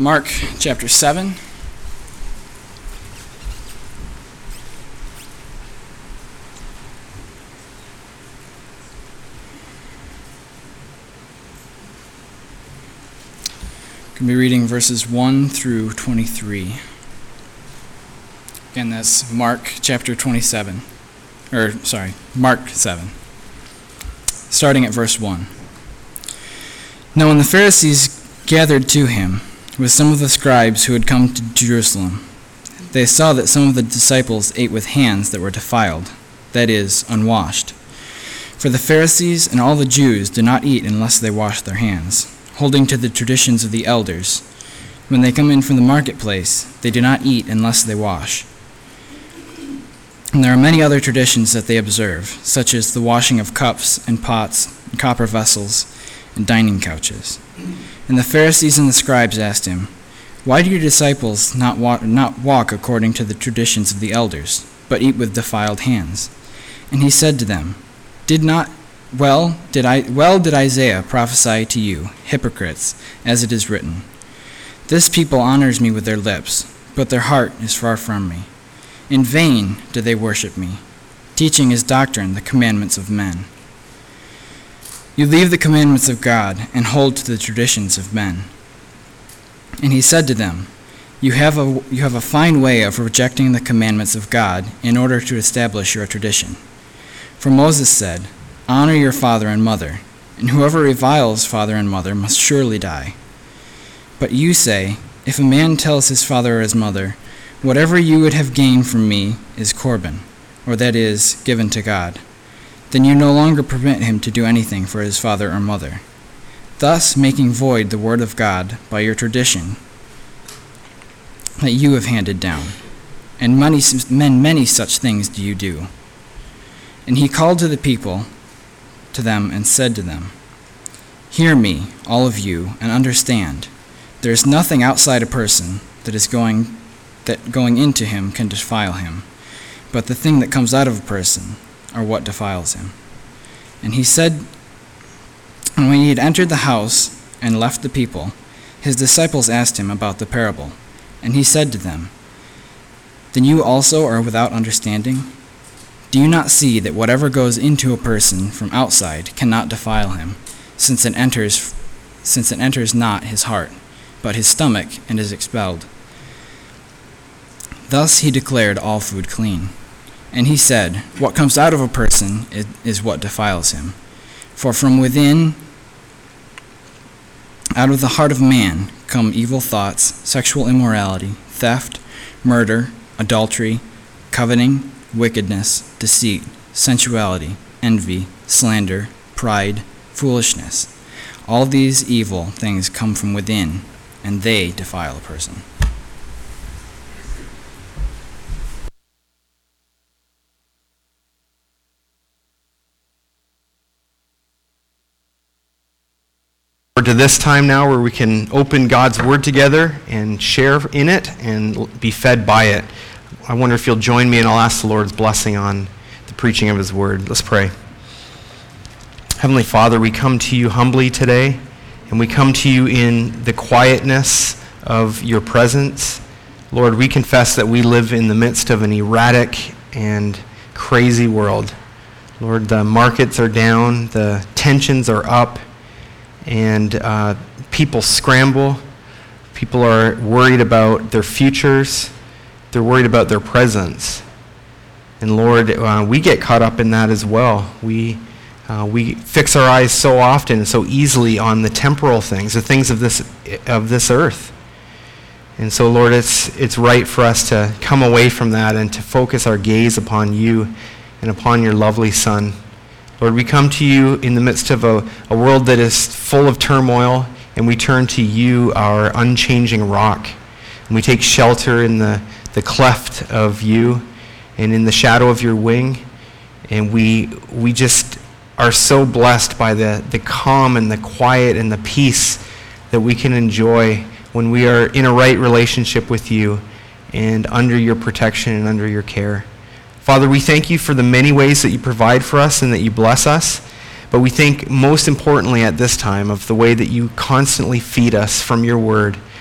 Mark chapter 7. Going to be reading verses 1 through 23. Again, that's Mark chapter 27. Mark 7. Starting at verse 1. Now when the Pharisees gathered to him with some of the scribes who had come to Jerusalem, they saw that some of the disciples ate with hands that were defiled, that is, unwashed. For the Pharisees and all the Jews do not eat unless they wash their hands, holding to the traditions of the elders. When they come in from the marketplace, they do not eat unless they wash. And there are many other traditions that they observe, such as the washing of cups and pots and copper vessels and dining couches. And the Pharisees and the scribes asked him, "Why do your disciples not walk according to the traditions of the elders, but eat with defiled hands?" And he said to them, Did Isaiah prophesy to you, hypocrites, as it is written, "This people honors me with their lips, but their heart is far from me. In vain do they worship me, teaching as doctrine the commandments of men. You leave the commandments of God and hold to the traditions of men." And he said to them, You have a fine way of rejecting the commandments of God in order to establish your tradition. For Moses said, "Honor your father and mother, and whoever reviles father and mother must surely die." But you say, if a man tells his father or his mother, "Whatever you would have gained from me is Corban," or that is, given to God, then you no longer permit him to do anything for his father or mother, thus making void the word of God by your tradition that you have handed down. And many such things do you do. And he called to them and said to them, "Hear me, all of you, and understand. There is nothing outside a person that going into him can defile him, but the thing that comes out of a person are what defiles him." And he said, and when he had entered the house and left the people, his disciples asked him about the parable. And he said to them, "Then you also are without understanding? Do you not see that whatever goes into a person from outside cannot defile him, since it enters not his heart, but his stomach, and is expelled?" Thus he declared all food clean. And he said, "What comes out of a person is what defiles him. For from within, out of the heart of man, come evil thoughts, sexual immorality, theft, murder, adultery, coveting, wickedness, deceit, sensuality, envy, slander, pride, foolishness. All these evil things come from within, and they defile a person." To this time now where we can open God's Word together and share in it and be fed by it. I wonder if you'll join me, and I'll ask the Lord's blessing on the preaching of His Word. Let's pray. Heavenly Father, we come to you humbly today, and we come to you in the quietness of your presence. Lord, we confess that we live in the midst of an erratic and crazy world. Lord, the markets are down, the tensions are up, and people scramble. People are worried about their futures. They're worried about their presents. And Lord, we get caught up in that as well. We fix our eyes so often and so easily on the temporal things, the things of this earth. And so, Lord, it's right for us to come away from that and to focus our gaze upon you and upon your lovely Son. Lord, we come to you in the midst of a world that is full of turmoil, and we turn to you, our unchanging rock. And we take shelter in the cleft of you and in the shadow of your wing. And we just are so blessed by the calm and the quiet and the peace that we can enjoy when we are in a right relationship with you and under your protection and under your care. Father, we thank you for the many ways that you provide for us and that you bless us, but we think most importantly at this time of the way that you constantly feed us from your word.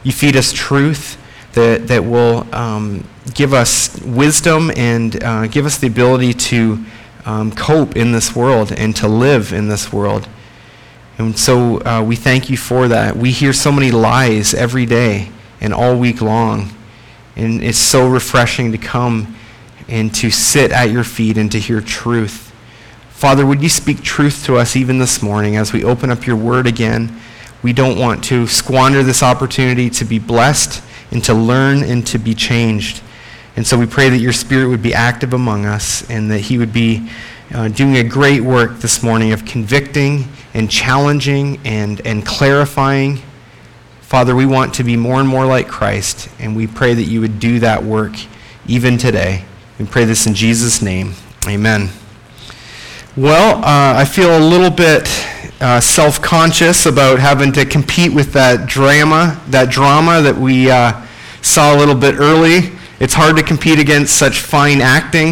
you feed us truth that will give us wisdom and give us the ability to cope in this world and to live in this world. And so we thank you for that. We hear so many lies every day and all week long. And it's so refreshing to come and to sit at your feet and to hear truth. Father, would you speak truth to us even this morning as we open up your word again? We don't want to squander this opportunity to be blessed and to learn and to be changed. And so we pray that your Spirit would be active among us and that he would be doing a great work this morning of convicting and challenging and clarifying. Father, we want to be more and more like Christ, and we pray that you would do that work even today. We pray this in Jesus' name. Amen. Well, I feel a little bit self-conscious about having to compete with that drama that we saw a little bit early. It's hard to compete against such fine acting,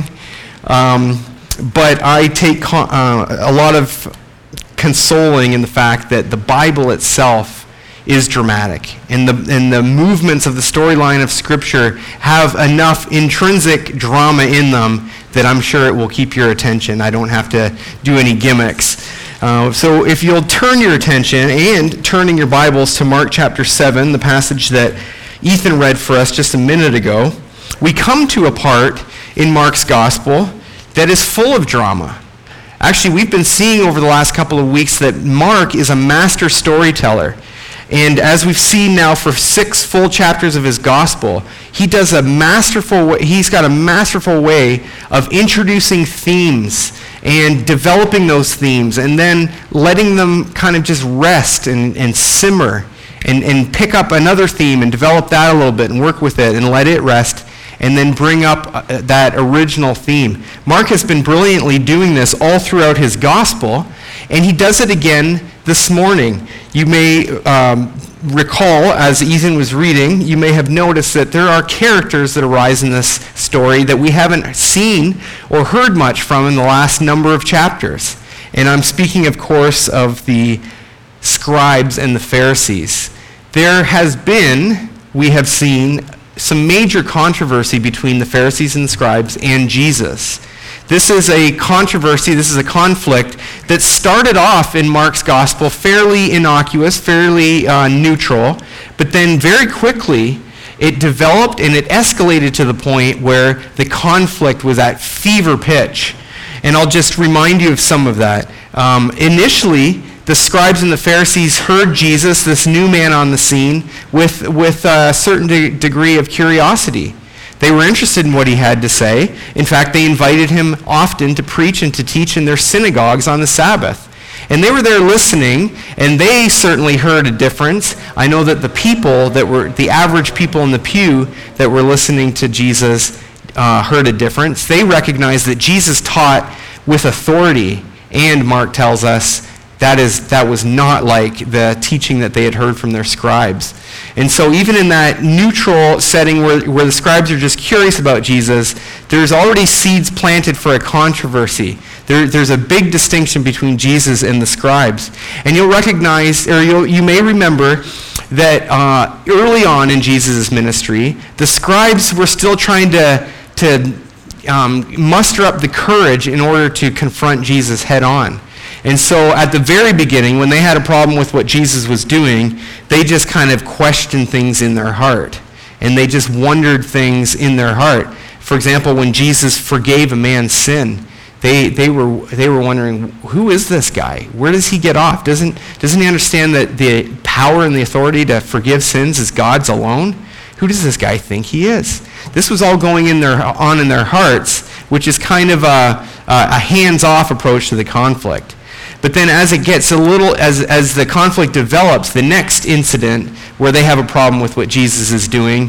but I take a lot of consoling in the fact that the Bible itself is dramatic, and the movements of the storyline of Scripture have enough intrinsic drama in them that I'm sure it will keep your attention. I don't have to do any gimmicks. So if you'll turn your attention and turning your Bibles to Mark chapter 7, the passage that Ethan read for us just a minute ago, we come to a part in Mark's gospel that is full of drama. Actually, we've been seeing over the last couple of weeks that Mark is a master storyteller. And as we've seen now for 6 full chapters of his gospel, he's got a masterful way of introducing themes and developing those themes and then letting them kind of just rest and simmer and pick up another theme and develop that a little bit and work with it and let it rest and then bring up that original theme. Mark has been brilliantly doing this all throughout his gospel, and he does it again this morning. You may recall, as Ethan was reading, you may have noticed that there are characters that arise in this story that we haven't seen or heard much from in the last number of chapters. And I'm speaking, of course, of the scribes and the Pharisees. There has been, we have seen, some major controversy between the Pharisees and the scribes and Jesus. This is a controversy, this is a conflict that started off in Mark's gospel fairly innocuous, fairly neutral, but then very quickly it developed and it escalated to the point where the conflict was at fever pitch. And I'll just remind you of some of that. Initially, the scribes and the Pharisees heard Jesus, this new man on the scene, with a certain degree of curiosity. They were interested in what he had to say. In fact, they invited him often to preach and to teach in their synagogues on the Sabbath. And they were there listening, and they certainly heard a difference. I know that the average people in the pew that were listening to Jesus heard a difference. They recognized that Jesus taught with authority, and Mark tells us that was not like the teaching that they had heard from their scribes. And so even in that neutral setting where the scribes are just curious about Jesus, there's already seeds planted for a controversy. There's a big distinction between Jesus and the scribes. And you'll recognize, or you may remember, that early on in Jesus' ministry, the scribes were still trying to muster up the courage in order to confront Jesus head on. And so at the very beginning, when they had a problem with what Jesus was doing, they just kind of questioned things in their heart. And they just wondered things in their heart. For example, when Jesus forgave a man's sin, they were wondering, who is this guy? Where does he get off? Doesn't he understand that the power and the authority to forgive sins is God's alone? Who does this guy think he is? This was all going on in their hearts, which is kind of a hands-off approach to the conflict. But then as it gets as the conflict develops, the next incident where they have a problem with what Jesus is doing,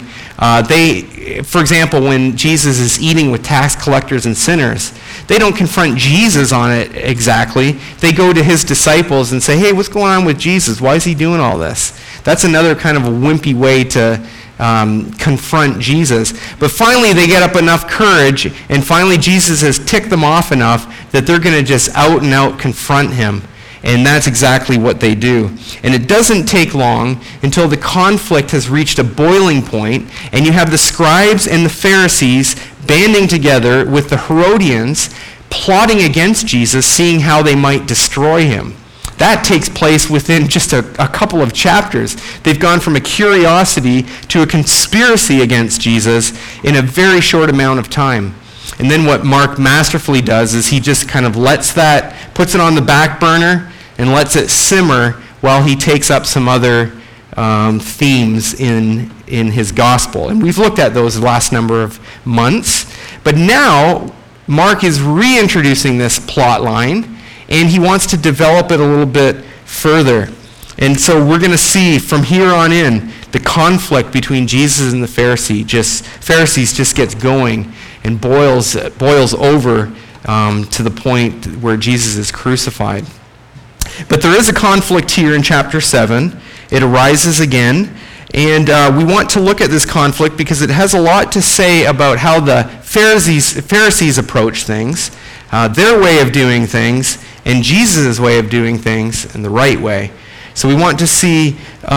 for example, when Jesus is eating with tax collectors and sinners, they don't confront Jesus on it exactly. They go to his disciples and say, hey, what's going on with Jesus? Why is he doing all this? That's another kind of a wimpy way to confront Jesus. But finally they get up enough courage, and finally Jesus has ticked them off enough that they're going to just out and out confront him. And that's exactly what they do. And it doesn't take long until the conflict has reached a boiling point, and you have the scribes and the Pharisees banding together with the Herodians, plotting against Jesus, seeing how they might destroy him. That takes place within just a couple of chapters. They've gone from a curiosity to a conspiracy against Jesus in a very short amount of time. And then what Mark masterfully does is he just kind of puts it on the back burner and lets it simmer while he takes up some other themes in his gospel. And we've looked at those the last number of months. But now Mark is reintroducing this plot line, and he wants to develop it a little bit further. And so we're going to see from here on in the conflict between Jesus and the Pharisees just gets going and boils over to the point where Jesus is crucified. But there is a conflict here in chapter 7. It arises again. And we want to look at this conflict because it has a lot to say about how the Pharisees approach things, their way of doing things, and Jesus' way of doing things in the right way. So we want to see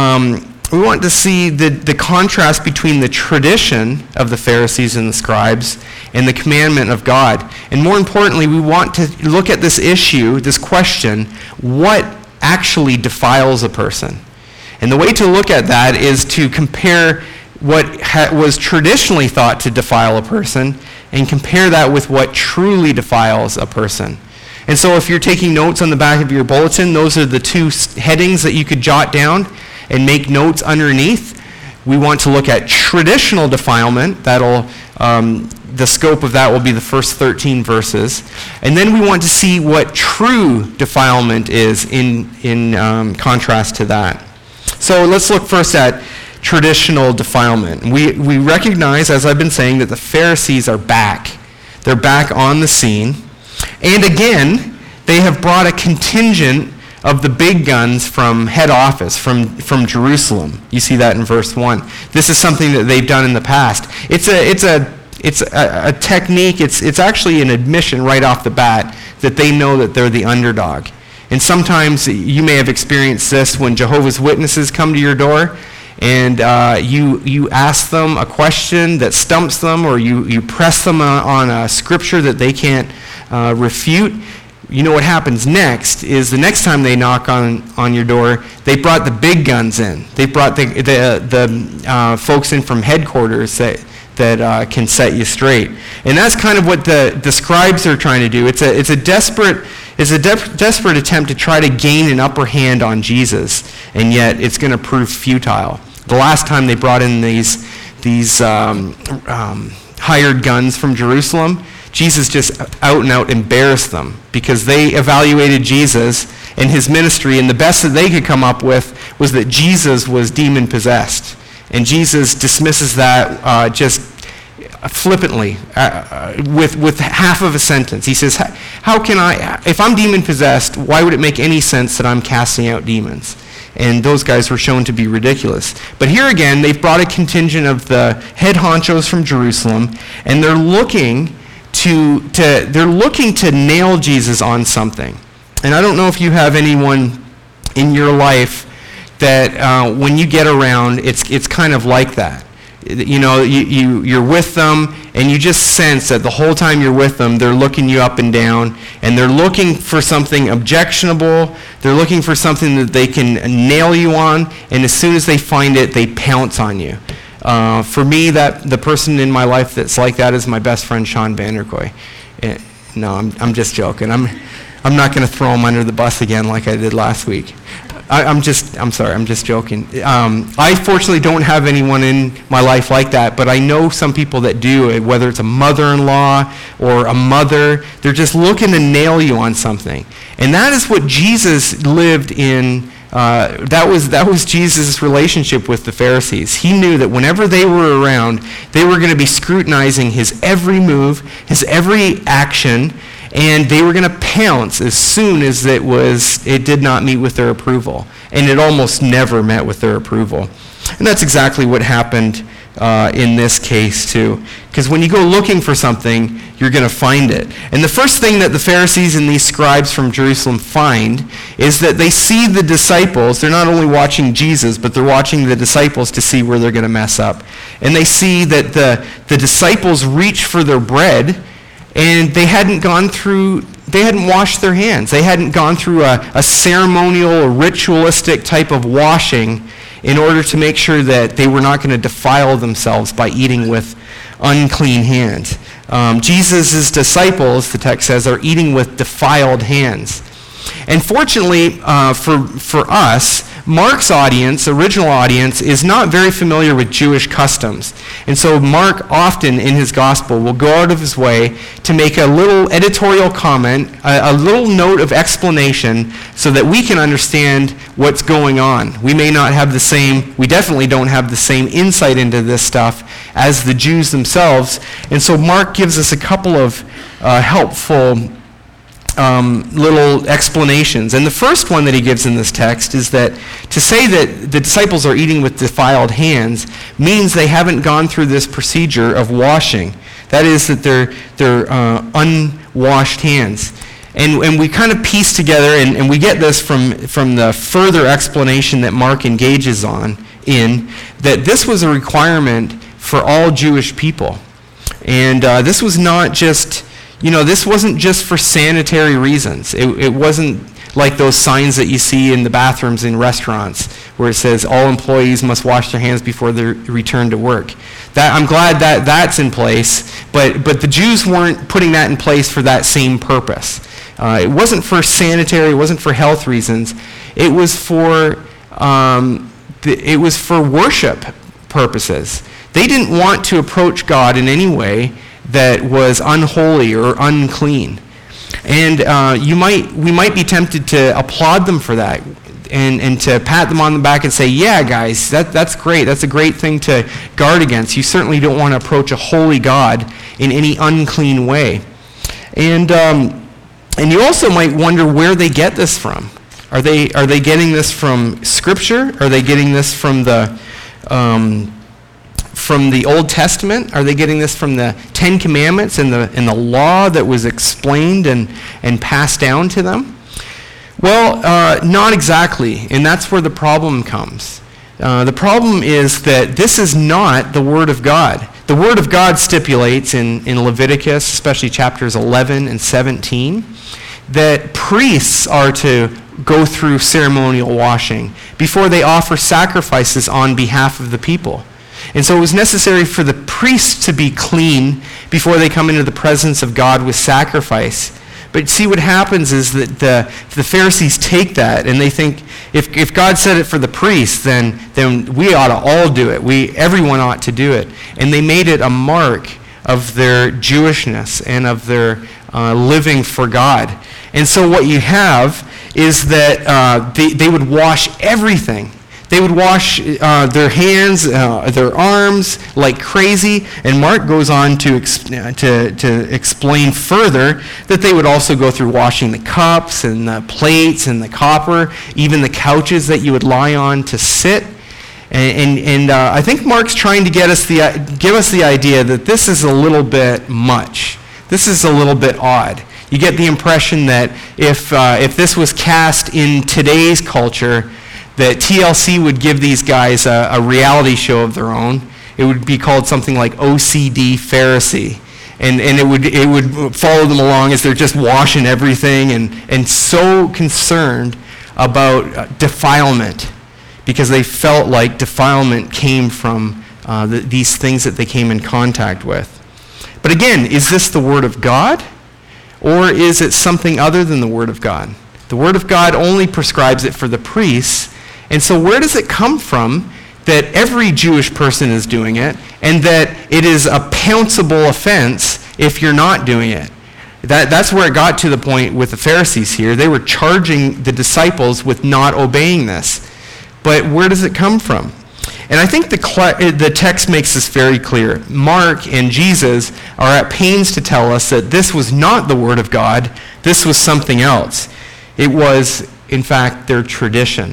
the contrast between the tradition of the Pharisees and the scribes and the commandment of God. And more importantly, we want to look at this issue, this question, what actually defiles a person? And the way to look at that is to compare what was traditionally thought to defile a person and compare that with what truly defiles a person. And so if you're taking notes on the back of your bulletin, those are the two headings that you could jot down and make notes underneath. We want to look at traditional defilement. The scope of that will be the first 13 verses. And then we want to see what true defilement is in contrast to that. So let's look first at traditional defilement. We recognize, as I've been saying, that the Pharisees are back. They're back on the scene. And again, they have brought a contingent of the big guns from head office, from Jerusalem. You see that in verse 1. This is something that they've done in the past. It's a technique. It's actually an admission right off the bat that they know that they're the underdog. And sometimes you may have experienced this when Jehovah's Witnesses come to your door and you ask them a question that stumps them, or you press them on a scripture that they can't refute. You know what happens next is the next time they knock on your door, they brought the big guns in. They brought the folks in from headquarters that can set you straight. And that's kind of what the scribes are trying to do. It's a desperate attempt to try to gain an upper hand on Jesus, and yet it's going to prove futile. The last time they brought in these hired guns from Jerusalem, Jesus just out and out embarrassed them because they evaluated Jesus and his ministry, and the best that they could come up with was that Jesus was demon-possessed. And Jesus dismisses that just flippantly with half of a sentence. He says, how can I, if I'm demon-possessed, why would it make any sense that I'm casting out demons? And those guys were shown to be ridiculous. But here again, they've brought a contingent of the head honchos from Jerusalem, and they're looking to nail Jesus on something. And I don't know if you have anyone in your life that when you get around, it's kind of like that. You know, you're with them, and you just sense that the whole time you're with them, they're looking you up and down, and they're looking for something objectionable. They're looking for something that they can nail you on, and as soon as they find it, they pounce on you. For me, the person in my life that's like that is my best friend, Sean Vanderkoy. No, I'm just joking. I'm not going to throw him under the bus again like I did last week. I'm just joking. I fortunately don't have anyone in my life like that, but I know some people that do, whether it's a mother-in-law or a mother. They're just looking to nail you on something. And that is what Jesus lived in. That was Jesus' relationship with the Pharisees. He knew that whenever they were around, they were going to be scrutinizing his every move, his every action, and they were going to pounce as soon as it did not meet with their approval. And it almost never met with their approval. And that's exactly what happened in this case too. Because when you go looking for something, you're going to find it. And the first thing that the Pharisees and these scribes from Jerusalem find is that they see the disciples. They're not only watching Jesus, but they're watching the disciples to see where they're going to mess up. And they see that the disciples reach for their bread, and they hadn't washed their hands. They hadn't gone through a ceremonial or ritualistic type of washing in order to make sure that they were not going to defile themselves by eating with unclean hands. Jesus' disciples, the text says, are eating with defiled hands. And fortunately for us, Mark's audience, original audience, is not very familiar with Jewish customs. And so Mark often in his gospel will go out of his way to make a little editorial comment, a little note of explanation so that we can understand what's going on. We may not have we definitely don't have the same insight into this stuff as the Jews themselves. And so Mark gives us a couple of helpful little explanations. And the first one that he gives in this text is that to say that the disciples are eating with defiled hands means they haven't gone through this procedure of washing. That is, that they're unwashed hands. And we kind of piece together, and we get this from the further explanation that Mark engages in, that this was a requirement for all Jewish people. And this was not just... this wasn't just for sanitary reasons. It wasn't like those signs that you see in the bathrooms in restaurants where it says all employees must wash their hands before they return to work. I'm glad that that's in place, but the Jews weren't putting that in place for that same purpose. It wasn't for sanitary, it wasn't for health reasons. It was for worship purposes. They didn't want to approach God in any way that was unholy or unclean. And we might be tempted to applaud them for that and to pat them on the back and say, yeah, guys, that's great. That's a great thing to guard against. You certainly don't want to approach a holy God in any unclean way. And you also might wonder where they get this from. Are they getting this from Scripture? Are they getting this from the Old Testament? Are they getting this from the Ten Commandments and the law that was explained and passed down to them? Well, not exactly, and that's where the problem comes. The problem is that this is not the Word of God. The Word of God stipulates in Leviticus, especially chapters 11 and 17, that priests are to go through ceremonial washing before they offer sacrifices on behalf of the people. And so it was necessary for the priests to be clean before they come into the presence of God with sacrifice. But see, what happens is that the Pharisees take that and they think, if God said it for the priests, then we ought to all do it. Everyone ought to do it. And they made it a mark of their Jewishness and of their living for God. And so what you have is that they would wash everything. They would wash their hands, their arms like crazy. And Mark goes on to explain further that they would also go through washing the cups and the plates and the copper, even the couches that you would lie on to sit. And I think Mark's trying to give us the idea that this is a little bit much. This is a little bit odd. You get the impression that if this was cast in today's culture, that TLC would give these guys a reality show of their own. It would be called something like OCD Pharisee. And it would follow them along as they're just washing everything and so concerned about defilement because they felt like defilement came from these things that they came in contact with. But again, is this the Word of God? Or is it something other than the Word of God? The Word of God only prescribes it for the priests. And so where does it come from that every Jewish person is doing it and that it is a pounceable offense if you're not doing it? That's where it got to the point with the Pharisees here. They were charging the disciples with not obeying this. But where does it come from? And I think the text makes this very clear. Mark and Jesus are at pains to tell us that this was not the Word of God. This was something else. It was, in fact, their tradition.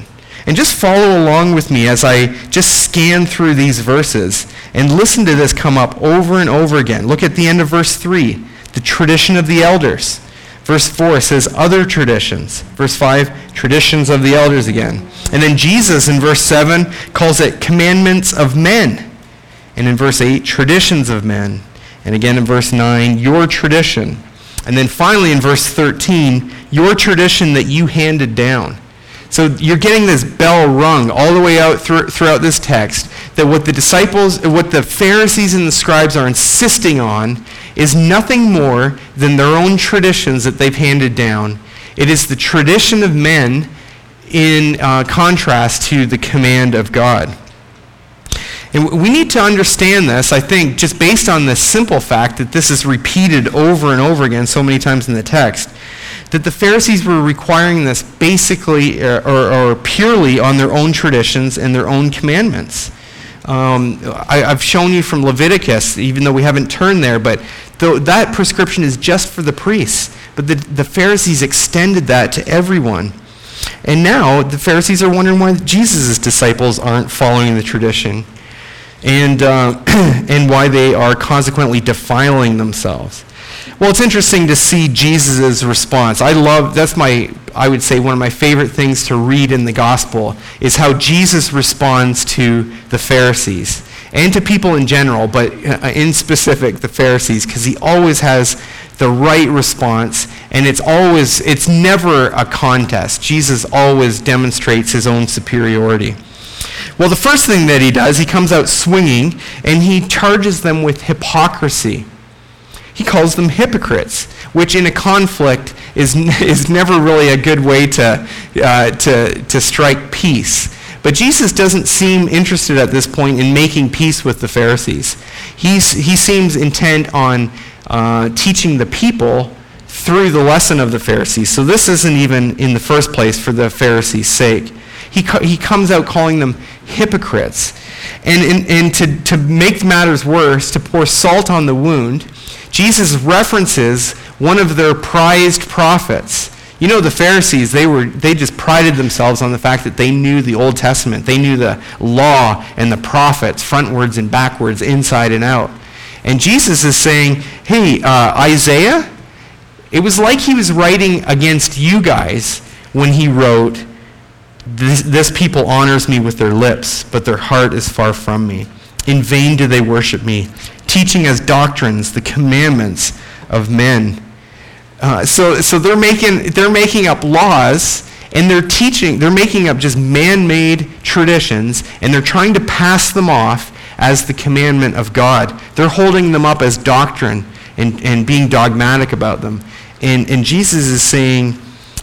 And just follow along with me as I just scan through these verses and listen to this come up over and over again. Look at the end of verse 3, the tradition of the elders. Verse 4 says other traditions. Verse 5, traditions of the elders again. And then Jesus in verse 7 calls it commandments of men. And in verse 8, traditions of men. And again in verse 9, your tradition. And then finally in verse 13, your tradition that you handed down. So you're getting this bell rung all the way out throughout this text, that what the Pharisees and the scribes are insisting on is nothing more than their own traditions that they've handed down. It is the tradition of men in contrast to the command of God. And we need to understand this, I think, just based on the simple fact that this is repeated over and over again so many times in the text, that the Pharisees were requiring this basically or purely on their own traditions and their own commandments. I've shown you from Leviticus, even though we haven't turned there, but that prescription is just for the priests. But the Pharisees extended that to everyone. And now the Pharisees are wondering why Jesus' disciples aren't following the tradition and why they are consequently defiling themselves. Well, it's interesting to see Jesus' response. I would say one of my favorite things to read in the gospel is how Jesus responds to the Pharisees and to people in general, but in specific the Pharisees, because he always has the right response, and it's never a contest. Jesus always demonstrates his own superiority. Well, the first thing that he does, he comes out swinging, and he charges them with hypocrisy. He calls them hypocrites, which in a conflict is never really a good way to strike peace. But Jesus doesn't seem interested at this point in making peace with the Pharisees. He seems intent on teaching the people through the lesson of the Pharisees. So this isn't even in the first place for the Pharisees' sake. He comes out calling them hypocrites. And to make matters worse, to pour salt on the wound, Jesus references one of their prized prophets. You know, the Pharisees, they just prided themselves on the fact that they knew the Old Testament. They knew the law and the prophets, frontwards and backwards, inside and out. And Jesus is saying, hey, Isaiah, it was like he was writing against you guys when he wrote, this people honors me with their lips, but their heart is far from me. In vain do they worship me, teaching as doctrines the commandments of men. So they're making up laws, and they're making up just man-made traditions, and they're trying to pass them off as the commandment of God. They're holding them up as doctrine and being dogmatic about them. And Jesus is saying,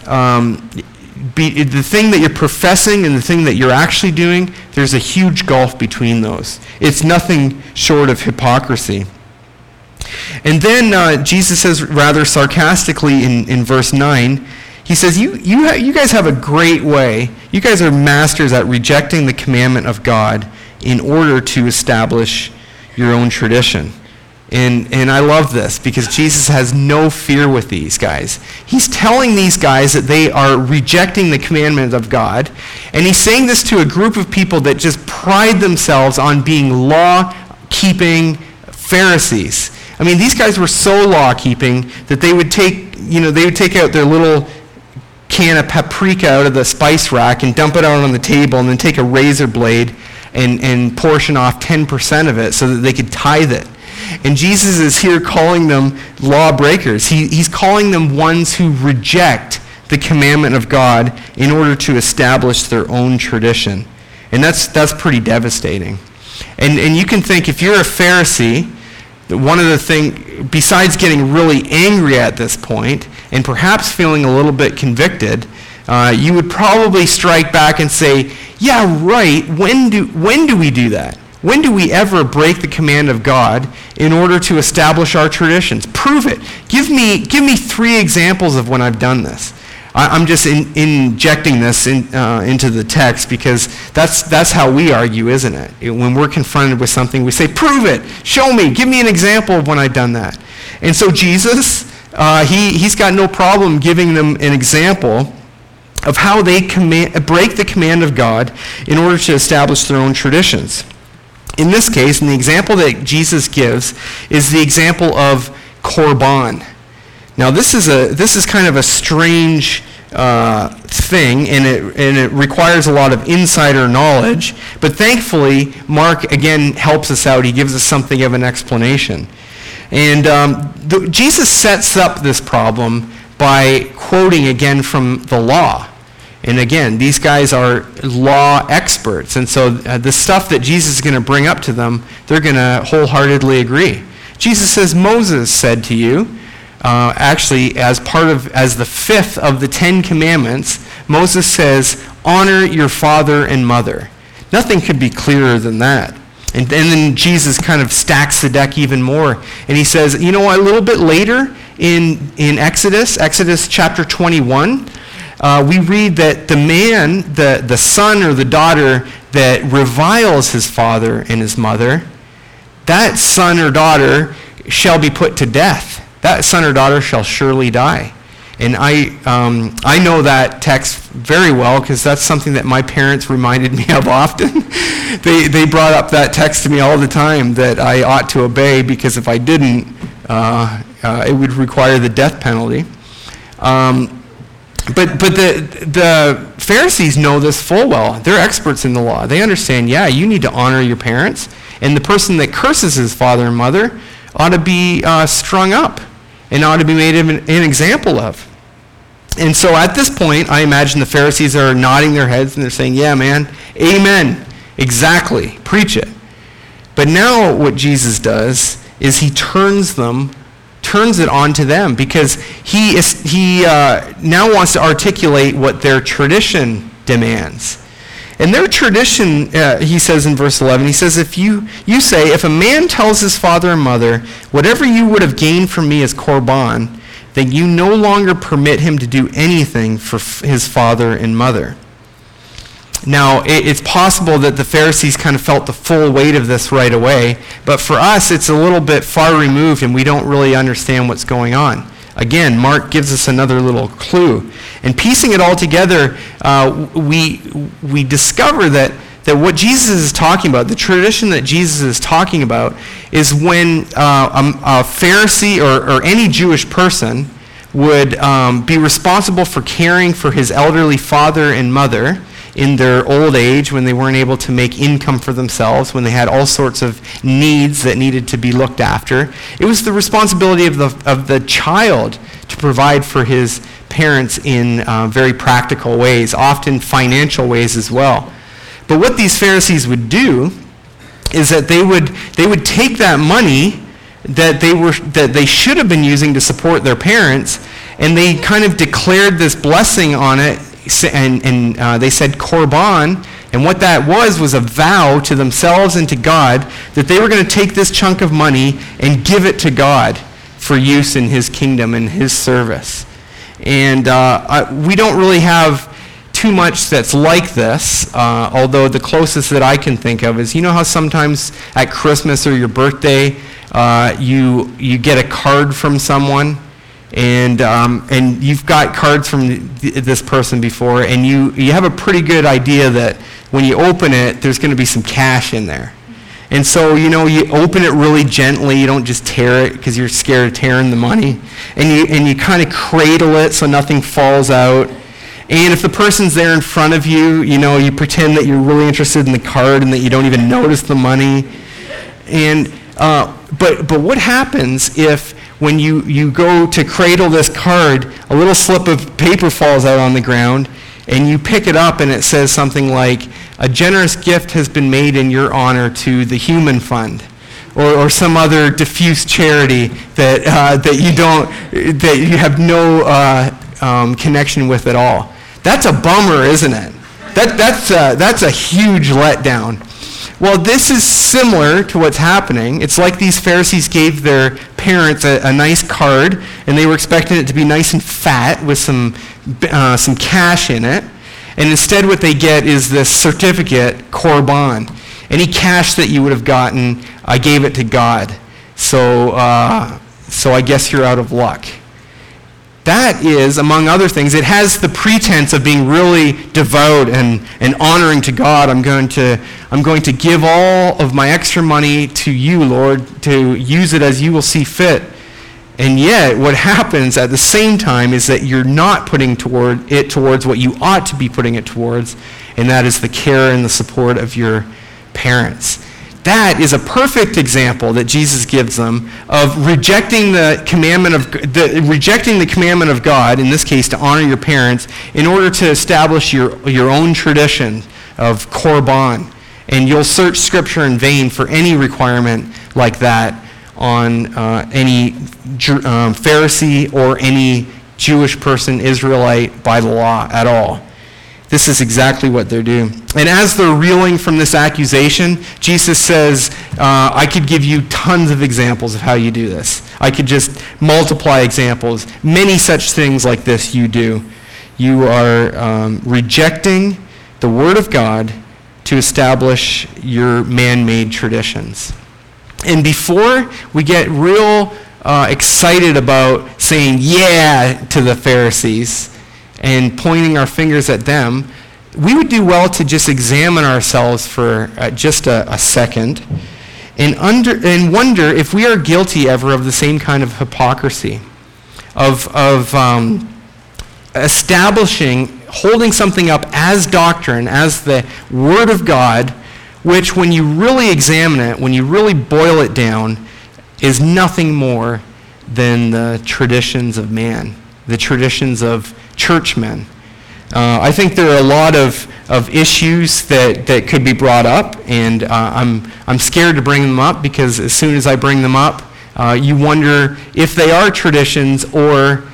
the thing that you're professing and the thing that you're actually doing, there's a huge gulf between those. It's nothing short of hypocrisy. And then Jesus says rather sarcastically in verse 9, he says, you guys have a great way. You guys are masters at rejecting the commandment of God in order to establish your own tradition. And I love this because Jesus has no fear with these guys. He's telling these guys that they are rejecting the commandment of God, and he's saying this to a group of people that just pride themselves on being law-keeping Pharisees. I mean, these guys were so law-keeping that they would take out their little can of paprika out of the spice rack and dump it out on the table, and then take a razor blade and portion off 10% of it so that they could tithe it. And Jesus is here calling them lawbreakers. He's calling them ones who reject the commandment of God in order to establish their own tradition. And that's pretty devastating. And you can think, if you're a Pharisee, one of the things, besides getting really angry at this point, and perhaps feeling a little bit convicted, you would probably strike back and say, yeah, right, when do we do that? When do we ever break the command of God in order to establish our traditions? Prove it. Give me 3 examples of when I've done this. I'm just injecting this into the text because that's how we argue, isn't it? When we're confronted with something, we say, prove it. Show me. Give me an example of when I've done that. And so Jesus, he's got no problem giving them an example of how they break the command of God in order to establish their own traditions. In this case, and the example that Jesus gives is the example of Korban. Now, this is kind of a strange thing, and it requires a lot of insider knowledge. But thankfully, Mark again helps us out. He gives us something of an explanation. And Jesus sets up this problem by quoting again from the law. And again, these guys are law experts. And so the stuff that Jesus is going to bring up to them, they're going to wholeheartedly agree. Jesus says, Moses said to you, actually as the fifth of the 10 Commandments, Moses says, honor your father and mother. Nothing could be clearer than that. And then Jesus kind of stacks the deck even more. And he says, you know what, a little bit later in Exodus chapter 21, we read that the man, the son or the daughter that reviles his father and his mother, that son or daughter shall be put to death. That son or daughter shall surely die. And I know that text very well because that's something that my parents reminded me of often. They brought up that text to me all the time that I ought to obey, because if I didn't, it would require the death penalty. But the Pharisees know this full well. They're experts in the law. They understand, you need to honor your parents, and the person that curses his father and mother ought to be strung up and ought to be made an example of. And so at this point, I imagine the Pharisees are nodding their heads and they're saying, yeah, man, amen, exactly, preach it. But now what Jesus does is he turns it onto them, because he now wants to articulate what their tradition demands. And their tradition, he says in verse 11, he says, if you say, if a man tells his father and mother, whatever you would have gained from me is Korban, then you no longer permit him to do anything for his father and mother. Now, it's possible that the Pharisees kind of felt the full weight of this right away, but for us, it's a little bit far removed, and we don't really understand what's going on. Again, Mark gives us another little clue. And piecing it all together, we discover that what Jesus is talking about, the tradition that Jesus is talking about, is when a Pharisee or any Jewish person would be responsible for caring for his elderly father and mother in their old age, when they weren't able to make income for themselves, when they had all sorts of needs that needed to be looked after. It was the responsibility of the child to provide for his parents in very practical ways, often financial ways as well. But what these Pharisees would do is that they would take that money that they should have been using to support their parents, and they kind of declared this blessing on it, and they said Korban, and what that was a vow to themselves and to God that they were going to take this chunk of money and give it to God for use in his kingdom and his service. And we don't really have too much that's like this, although the closest that I can think of is, how sometimes at Christmas or your birthday you get a card from someone, and you've got cards from this person before, and you have a pretty good idea that when you open it, there's going to be some cash in there. And so, you open it really gently. You don't just tear it because you're scared of tearing the money. And you kind of cradle it so nothing falls out. And if the person's there in front of you, you pretend that you're really interested in the card and that you don't even notice the money. And but what happens if when you go to cradle this card, a little slip of paper falls out on the ground, and you pick it up and it says something like, a generous gift has been made in your honor to the Human Fund, or some other diffuse charity that you have no connection with at all. That's a bummer, isn't it? That's a huge letdown. Well, this is similar to what's happening. It's like these Pharisees gave their parents a nice card, and they were expecting it to be nice and fat with some cash in it. And instead what they get is this certificate, Korban. Any cash that you would have gotten, I gave it to God. So I guess you're out of luck. that is, among other things, it has the pretense of being really devout and honoring to God. I'm going to give all of my extra money to you, Lord, to use it as you will see fit. And yet, what happens at the same time is that you're not putting towards what you ought to be putting it towards, and that is the care and the support of your parents. That is a perfect example that Jesus gives them of rejecting the commandment of God, in this case to honor your parents, in order to establish your own tradition of korban. And you'll search Scripture in vain for any requirement like that on any Pharisee or any Jewish person, Israelite, by the law at all. This is exactly what they're doing. And as they're reeling from this accusation, Jesus says, I could give you tons of examples of how you do this. I could just multiply examples. Many such things like this you do. You are rejecting the Word of God to establish your man-made traditions. And before we get real excited about saying yeah to the Pharisees and pointing our fingers at them, we would do well to just examine ourselves for just a second and wonder if we are guilty ever of the same kind of hypocrisy, of establishing, holding something up as doctrine, as the Word of God, which when you really examine it, when you really boil it down, is nothing more than the traditions of man, the traditions of churchmen. I think there are a lot of issues that could be brought up, and I'm scared to bring them up because as soon as I bring them up, you wonder if they are traditions or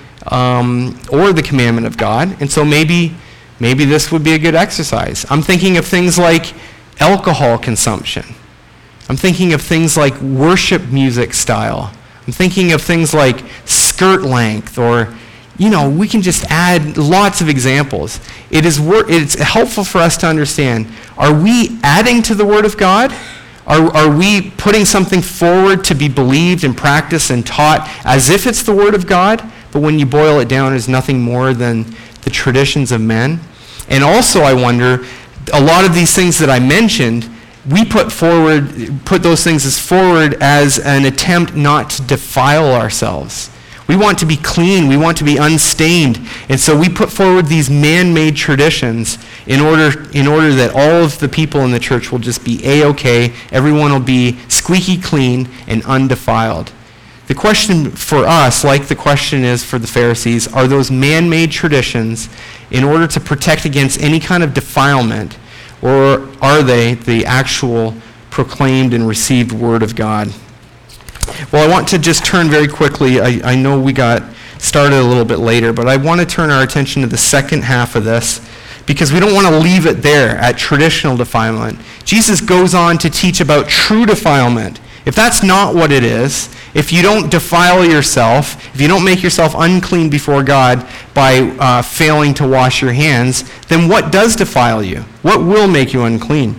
the commandment of God. And so maybe this would be a good exercise. I'm thinking of things like alcohol consumption. I'm thinking of things like worship music style. I'm thinking of things like skirt length, or we can just add lots of examples. It's helpful for us to understand, are we adding to the Word of God? Are we putting something forward to be believed and practiced and taught as if it's the Word of God, but when you boil it down, is nothing more than the traditions of men? And also, I wonder, a lot of these things that I mentioned, we put those things forward as an attempt not to defile ourselves. We want to be clean. We want to be unstained. And so we put forward these man-made traditions in order that all of the people in the church will just be A-okay. Everyone will be squeaky clean and undefiled. The question for us, like the question is for the Pharisees, are those man-made traditions in order to protect against any kind of defilement, or are they the actual proclaimed and received Word of God? Well, I want to just turn very quickly. I know we got started a little bit later, but I want to turn our attention to the second half of this because we don't want to leave it there at traditional defilement. Jesus goes on to teach about true defilement. If that's not what it is, if you don't defile yourself, if you don't make yourself unclean before God by failing to wash your hands, then what does defile you? What will make you unclean?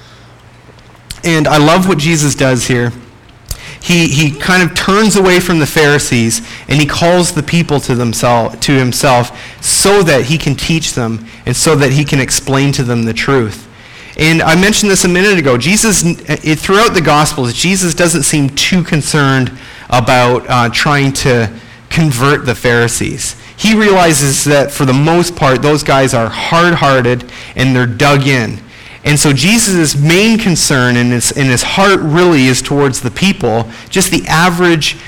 And I love what Jesus does here. He kind of turns away from the Pharisees and he calls the people to himself so that he can teach them and so that he can explain to them the truth. And I mentioned this a minute ago. Throughout the Gospels, Jesus doesn't seem too concerned about trying to convert the Pharisees. He realizes that for the most part, those guys are hard-hearted and they're dug in. And so Jesus' main concern in his heart really is towards the people, just the average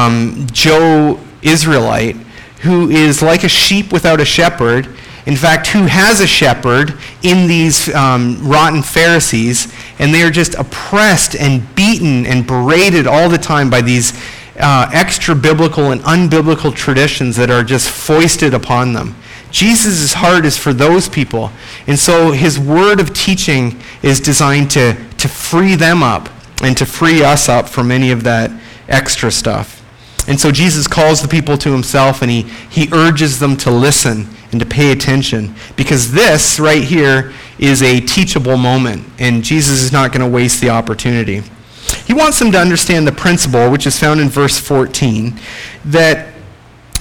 Joe Israelite who is like a sheep without a shepherd. In fact, who has a shepherd in these rotten Pharisees, and they are just oppressed and beaten and berated all the time by these extra-biblical and unbiblical traditions that are just foisted upon them. Jesus' heart is for those people. And so his word of teaching is designed to free them up and to free us up from any of that extra stuff. And so Jesus calls the people to himself, and he urges them to listen and to pay attention, because this right here is a teachable moment, and Jesus is not going to waste the opportunity. He wants them to understand the principle, which is found in verse 14, that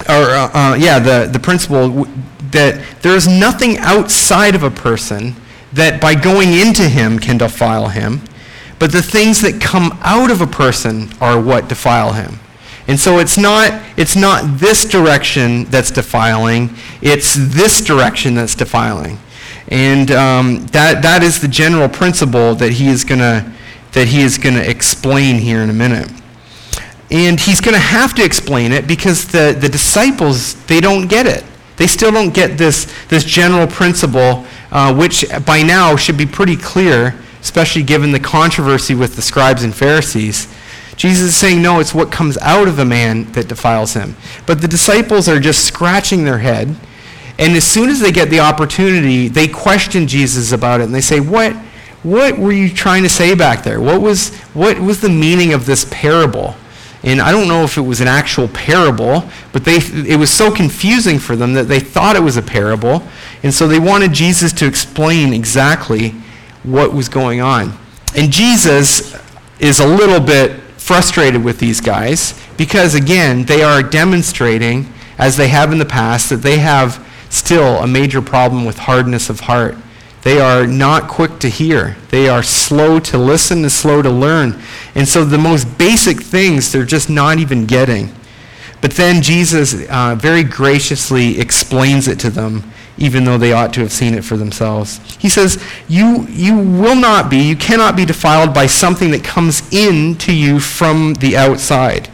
the principle that there is nothing outside of a person that by going into him can defile him, but the things that come out of a person are what defile him. And so it's not this direction that's defiling, it's this direction that's defiling. And that is the general principle that he is going to explain here in a minute. And he's going to have to explain it because the disciples, they don't get it. They still don't get this general principle, which by now should be pretty clear, especially given the controversy with the scribes and Pharisees. Jesus is saying, no, it's what comes out of a man that defiles him. But the disciples are just scratching their head, and as soon as they get the opportunity, they question Jesus about it, and they say, what were you trying to say back there? What was the meaning of this parable? And I don't know if it was an actual parable, but it was so confusing for them that they thought it was a parable, and so they wanted Jesus to explain exactly what was going on. And Jesus is a little bit frustrated with these guys because, again, they are demonstrating, as they have in the past, that they have still a major problem with hardness of heart. They are not quick to hear. They are slow to listen and slow to learn. And so the most basic things they're just not even getting. But then Jesus very graciously explains it to them, even though they ought to have seen it for themselves. He says, you cannot be defiled by something that comes into you from the outside.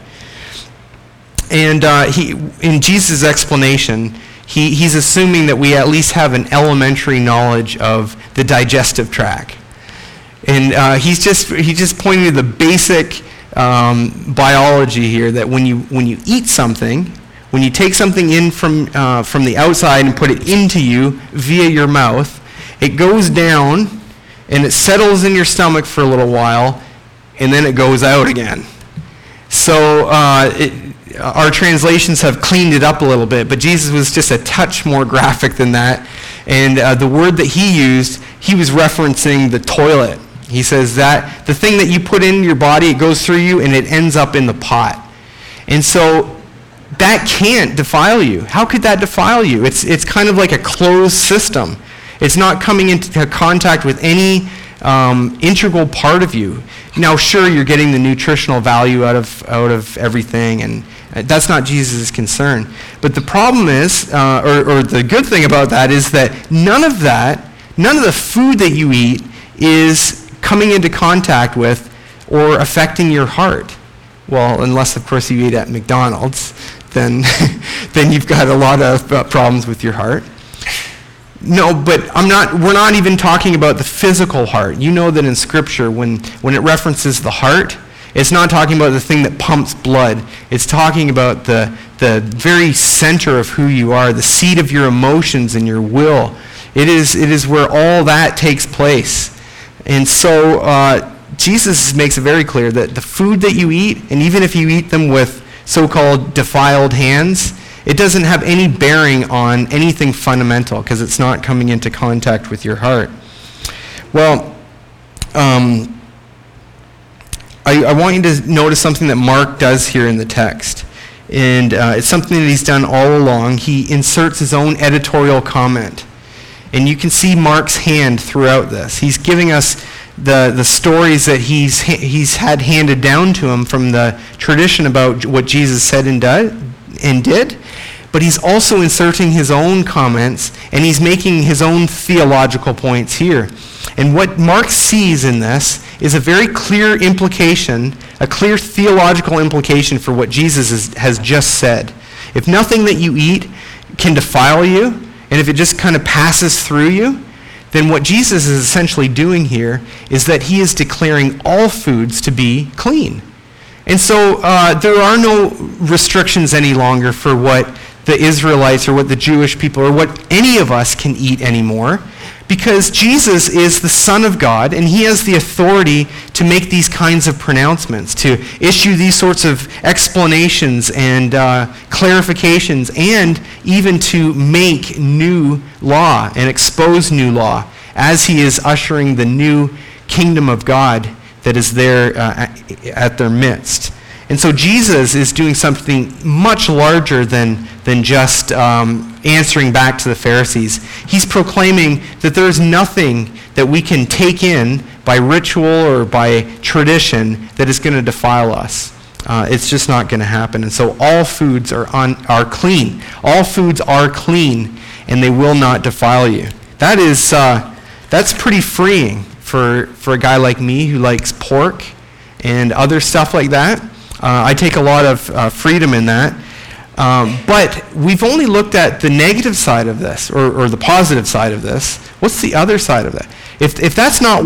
And in Jesus' explanation, he's assuming that we at least have an elementary knowledge of the digestive tract. And he's just pointing to the basic biology here, that when you eat something, when you take something in from the outside and put it into you via your mouth, it goes down and it settles in your stomach for a little while, and then it goes out again. So our translations have cleaned it up a little bit, but Jesus was just a touch more graphic than that. And the word that he used, he was referencing the toilet. He says that the thing that you put in your body, it goes through you and it ends up in the pot. And so that can't defile you. How could that defile you? It's kind of like a closed system. It's not coming into contact with any integral part of you. Now, sure, you're getting the nutritional value out of everything, and that's not Jesus' concern. But the problem is, or the good thing about that is that none of the food that you eat is coming into contact with or affecting your heart. Well, unless, of course, you eat at McDonald's, then you've got a lot of problems with your heart. No, but we're not even talking about the physical heart. You know that in Scripture, when it references the heart, it's not talking about the thing that pumps blood. It's talking about the very center of who you are, the seat of your emotions and your will. It is where all that takes place. And so Jesus makes it very clear that the food that you eat, and even if you eat them with so-called defiled hands, it doesn't have any bearing on anything fundamental because it's not coming into contact with your heart. Well, I want you to notice something that Mark does here in the text. And it's something that he's done all along. He inserts his own editorial comment. And you can see Mark's hand throughout this. He's giving us the stories that he's had handed down to him from the tradition about what Jesus said and did. But he's also inserting his own comments, and he's making his own theological points here. And what Mark sees in this is a very clear implication, a clear theological implication for what Jesus has just said. If nothing that you eat can defile you, and if it just kind of passes through you, then what Jesus is essentially doing here is that he is declaring all foods to be clean. And so there are no restrictions any longer for what the Israelites or what the Jewish people or what any of us can eat anymore, because Jesus is the Son of God, and he has the authority to make these kinds of pronouncements, to issue these sorts of explanations and clarifications, and even to make new law and expose new law as he is ushering the new kingdom of God that is there at their midst. And so Jesus is doing something much larger than just answering back to the Pharisees. He's proclaiming that there's nothing that we can take in by ritual or by tradition that is going to defile us. It's just not going to happen. And so all foods are clean. All foods are clean, and they will not defile you. That's pretty freeing for a guy like me who likes pork and other stuff like that. I take a lot of freedom in that. But we've only looked at the negative side of this, or the positive side of this. What's the other side of that? If that's not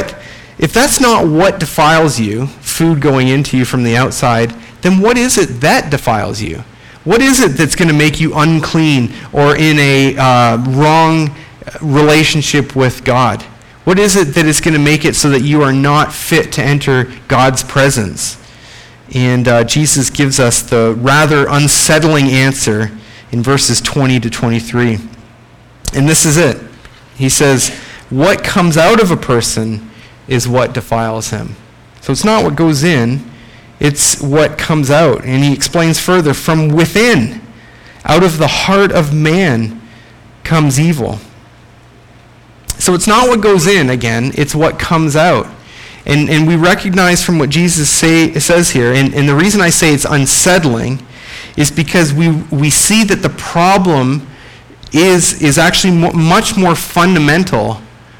what defiles you, food going into you from the outside, then what is it that defiles you? What is it that's going to make you unclean or in a wrong relationship with God? What is it that is going to make it so that you are not fit to enter God's presence? And Jesus gives us the rather unsettling answer in verses 20 to 23. And this is it. He says, what comes out of a person is what defiles him. So it's not what goes in, it's what comes out. And he explains further, from within, out of the heart of man comes evil. So it's not what goes in, again, it's what comes out. And we recognize from what Jesus says here, and the reason I say it's unsettling is because we see that the problem is actually much more fundamental.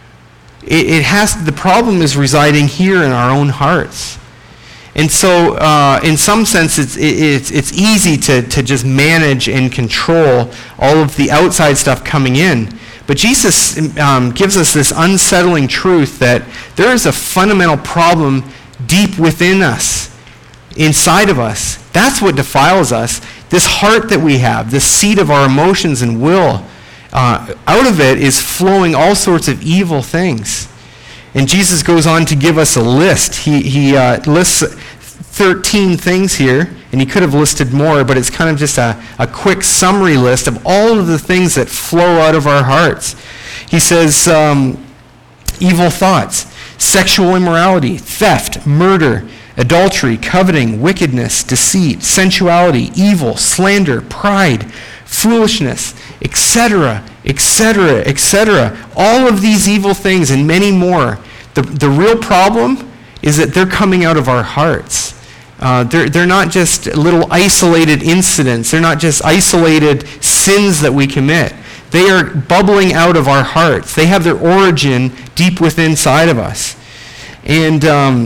The problem is residing here in our own hearts. And so, in some sense, it's easy to just manage and control all of the outside stuff coming in. But Jesus gives us this unsettling truth that there is a fundamental problem deep within us, inside of us. That's what defiles us. This heart that we have, this seat of our emotions and will, out of it is flowing all sorts of evil things. And Jesus goes on to give us a list. He lists 13 things here, and he could have listed more, but it's kind of just a quick summary list of all of the things that flow out of our hearts. He says, evil thoughts, sexual immorality, theft, murder, adultery, coveting, wickedness, deceit, sensuality, evil, slander, pride, foolishness, etc., etc., etc. All of these evil things and many more. The real problem is that they're coming out of our hearts. They're not just little isolated incidents. They're not just isolated sins that we commit. They are bubbling out of our hearts. They have their origin deep within inside of us. And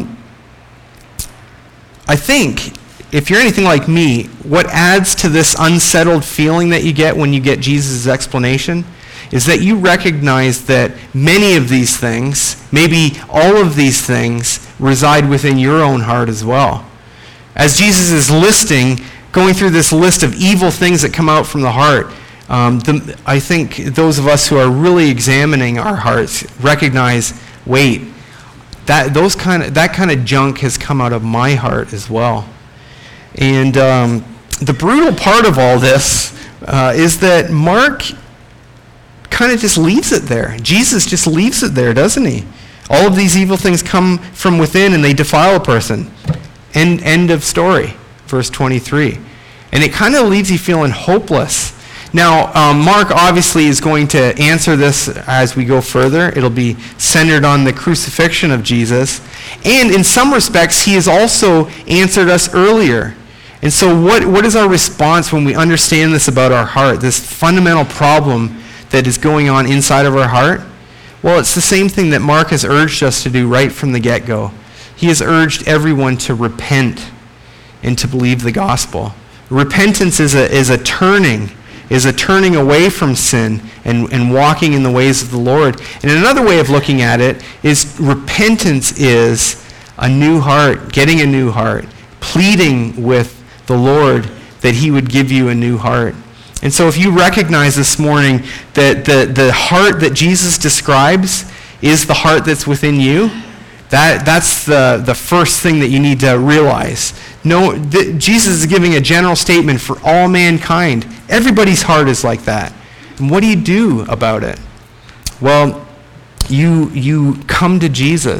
I think, if you're anything like me, what adds to this unsettled feeling that you get when you get Jesus' explanation is that you recognize that many of these things, maybe all of these things, reside within your own heart as well. As Jesus is going through this list of evil things that come out from the heart, I think those of us who are really examining our hearts recognize, wait, that kind of junk has come out of my heart as well. And the brutal part of all this is that Mark kind of just leaves it there. Jesus just leaves it there, doesn't he? All of these evil things come from within and they defile a person. End of story, verse 23. And it kind of leaves you feeling hopeless. Now, Mark obviously is going to answer this as we go further. It'll be centered on the crucifixion of Jesus. And in some respects, he has also answered us earlier. And so what is our response when we understand this about our heart, this fundamental problem that is going on inside of our heart? Well, it's the same thing that Mark has urged us to do right from the get-go. He has urged everyone to repent and to believe the gospel. Repentance is a turning away from sin and walking in the ways of the Lord. And another way of looking at it is repentance is a new heart, getting a new heart, pleading with the Lord that he would give you a new heart. And so if you recognize this morning that the heart that Jesus describes is the heart that's within you, that's the first thing that you need to realize. Jesus is giving a general statement for all mankind. Everybody's heart is like that. And what do you do about it? Well, you come to Jesus.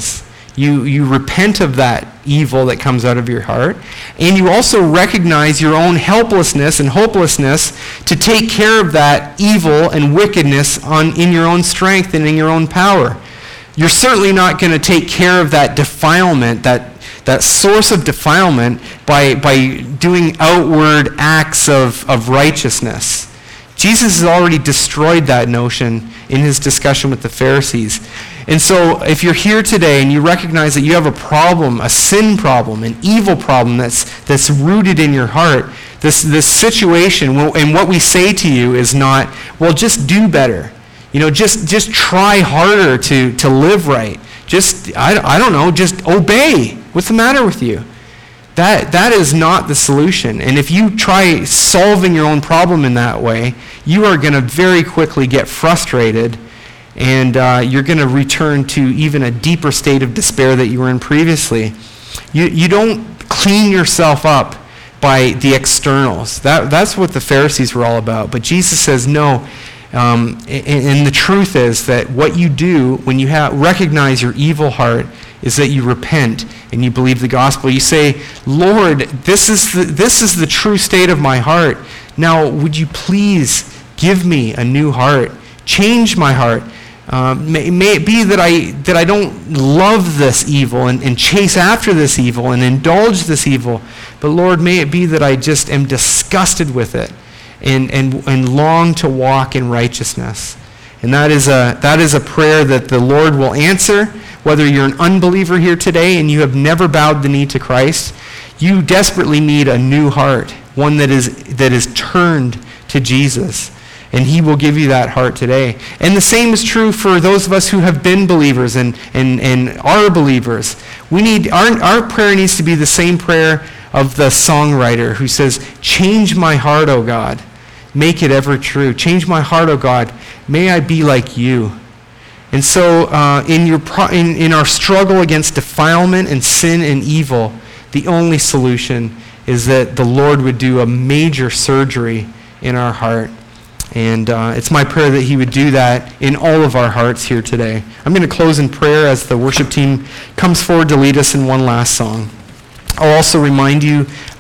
You repent of that evil that comes out of your heart. And you also recognize your own helplessness and hopelessness to take care of that evil and wickedness in your own strength and in your own power. You're certainly not going to take care of that defilement, that source of defilement, by doing outward acts of righteousness. Jesus has already destroyed that notion in his discussion with the Pharisees. And so if you're here today and you recognize that you have a problem, a sin problem, an evil problem that's rooted in your heart, this situation, and what we say to you is not, well, just do better. Just try harder to live right. I don't know, just obey. What's the matter with you? That is not the solution. And if you try solving your own problem in that way, you are going to very quickly get frustrated, and you're going to return to even a deeper state of despair that you were in previously. You don't clean yourself up by the externals. That's what the Pharisees were all about. But Jesus says no. And the truth is that what you do when you recognize your evil heart is that you repent and you believe the gospel. You say, Lord, this is the true state of my heart. Now, would you please give me a new heart? Change my heart. May it be that I don't love this evil and chase after this evil and indulge this evil. But Lord, may it be that I just am disgusted with it and long to walk in righteousness. And that is a prayer that the Lord will answer. Whether you're an unbeliever here today and you have never bowed the knee to Christ, you desperately need a new heart, one that is turned to Jesus. And he will give you that heart today. And the same is true for those of us who have been believers and are believers. Our prayer needs to be the same prayer of the songwriter who says, change my heart, O God. Make it ever true. Change my heart, O God. May I be like you. And so in our struggle against defilement and sin and evil, the only solution is that the Lord would do a major surgery in our heart. And it's my prayer that he would do that in all of our hearts here today. I'm going to close in prayer as the worship team comes forward to lead us in one last song. I'll also remind you